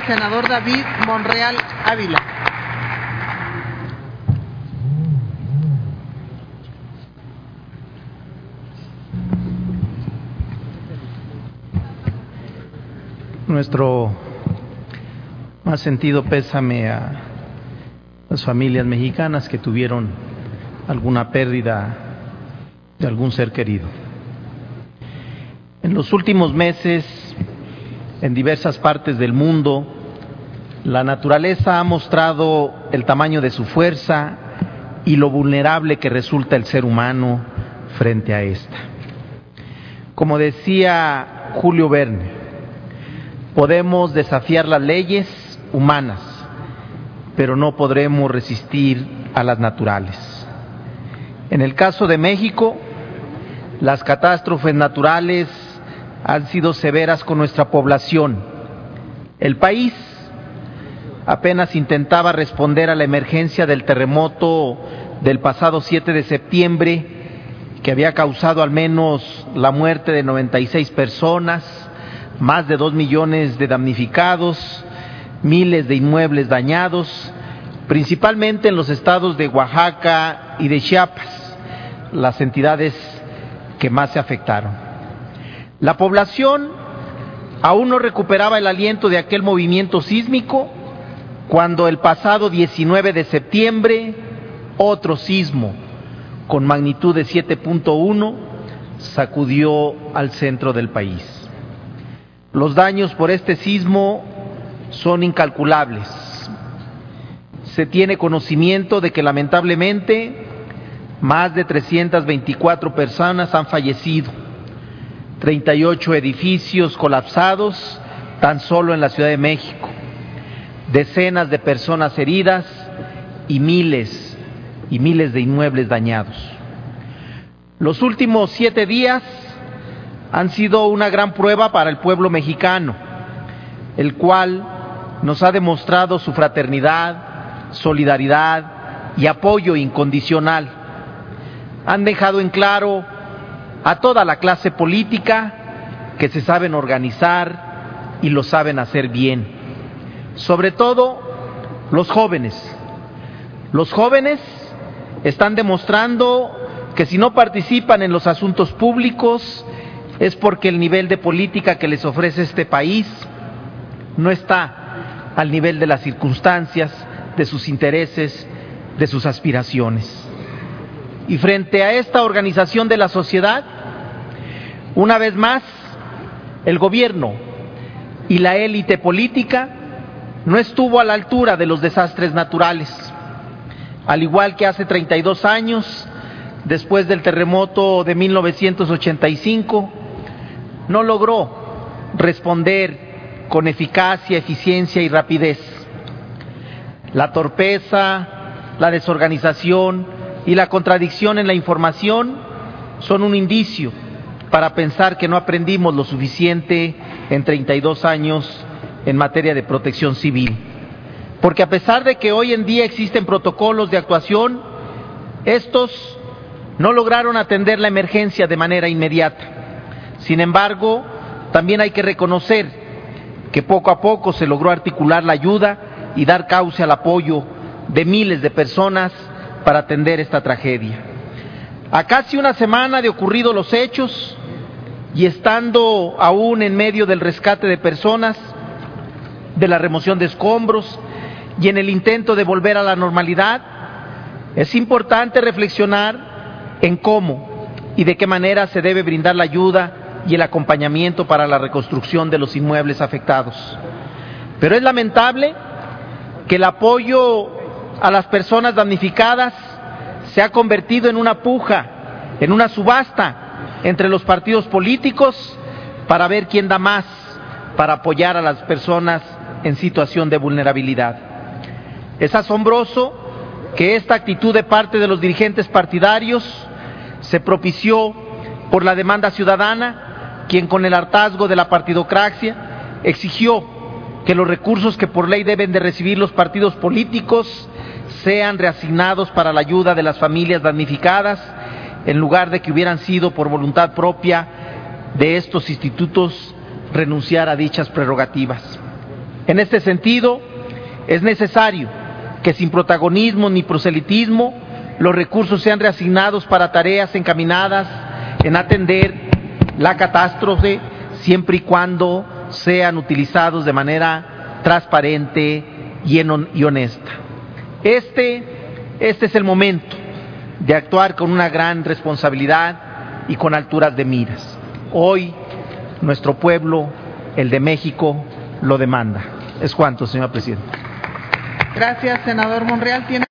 senador David Monreal Ávila. Nuestro más sentido pésame a las familias mexicanas que tuvieron alguna pérdida de algún ser querido. En los últimos meses, en diversas partes del mundo, la naturaleza ha mostrado el tamaño de su fuerza y lo vulnerable que resulta el ser humano frente a esta. Como decía Julio Verne, podemos desafiar las leyes humanas, pero no podremos resistir a las naturales. En el caso de México, las catástrofes naturales han sido severas con nuestra población. El país apenas intentaba responder a la emergencia del terremoto del pasado 7 de septiembre, que había causado al menos la muerte de 96 personas, más de 2 millones de damnificados, miles de inmuebles dañados, principalmente en los estados de Oaxaca y de Chiapas, las entidades que más se afectaron. La población aún no recuperaba el aliento de aquel movimiento sísmico cuando el pasado 19 de septiembre otro sismo con magnitud de 7.1 sacudió al centro del país. Los daños por este sismo son incalculables. Se tiene conocimiento de que lamentablemente más de 324 personas han fallecido, 38 edificios colapsados tan solo en la Ciudad de México, decenas de personas heridas y miles de inmuebles dañados. Los últimos 7 días han sido una gran prueba para el pueblo mexicano, el cual nos ha demostrado su fraternidad, solidaridad y apoyo incondicional. Han dejado en claro a toda la clase política que se saben organizar y lo saben hacer bien. Sobre todo los jóvenes. Los jóvenes están demostrando que si no participan en los asuntos públicos es porque el nivel de política que les ofrece este país no está al nivel de las circunstancias, de sus intereses, de sus aspiraciones. Y frente a esta organización de la sociedad, una vez más, el gobierno y la élite política no estuvo a la altura de los desastres naturales. Al igual que hace 32 años, después del terremoto de 1985, no logró responder con eficacia, eficiencia y rapidez. La torpeza, la desorganización y la contradicción en la información son un indicio para pensar que no aprendimos lo suficiente en 32 años en materia de protección civil. Porque a pesar de que hoy en día existen protocolos de actuación, estos no lograron atender la emergencia de manera inmediata. Sin embargo, también hay que reconocer que poco a poco se logró articular la ayuda y dar cauce al apoyo de miles de personas para atender esta tragedia. A casi una semana de ocurridos los hechos y estando aún en medio del rescate de personas, de la remoción de escombros y en el intento de volver a la normalidad, es importante reflexionar en cómo y de qué manera se debe brindar la ayuda y el acompañamiento para la reconstrucción de los inmuebles afectados. Pero es lamentable que el apoyo a las personas damnificadas se ha convertido en una puja, en una subasta entre los partidos políticos para ver quién da más para apoyar a las personas en situación de vulnerabilidad. Es asombroso que esta actitud de parte de los dirigentes partidarios se propició por la demanda ciudadana, quien con el hartazgo de la partidocracia exigió que los recursos que por ley deben de recibir los partidos políticos sean reasignados para la ayuda de las familias damnificadas, en lugar de que hubieran sido por voluntad propia de estos institutos renunciar a dichas prerrogativas. En este sentido, es necesario que sin protagonismo ni proselitismo los recursos sean reasignados para tareas encaminadas en atender la catástrofe, siempre y cuando sean utilizados de manera transparente y honesta. Este es el momento de actuar con una gran responsabilidad y con alturas de miras. Hoy, nuestro pueblo, el de México, lo demanda. Es cuanto, señora presidenta. Gracias, senador Monreal.